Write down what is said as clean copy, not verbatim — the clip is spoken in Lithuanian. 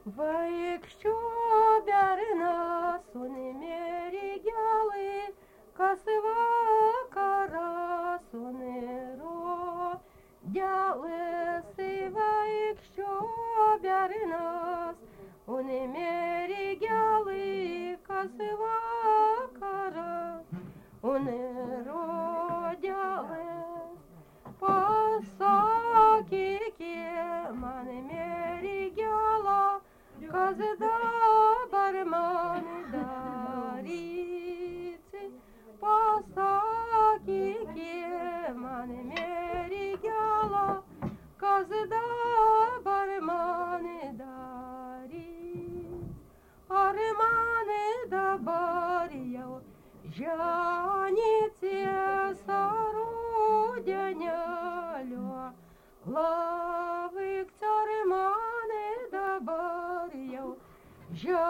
Va якщо бярина суне рігяли, касива кара сунеро, дяле сива якщо бярина суне рігяли, касива кара унеро, дяле пасаки мане мерігяла, казда бармани дариці, пасаки мане мерігяла, казда бармани дариці, армани да баріяв, жаніці сарудянялю, лавик царимани да баріяв,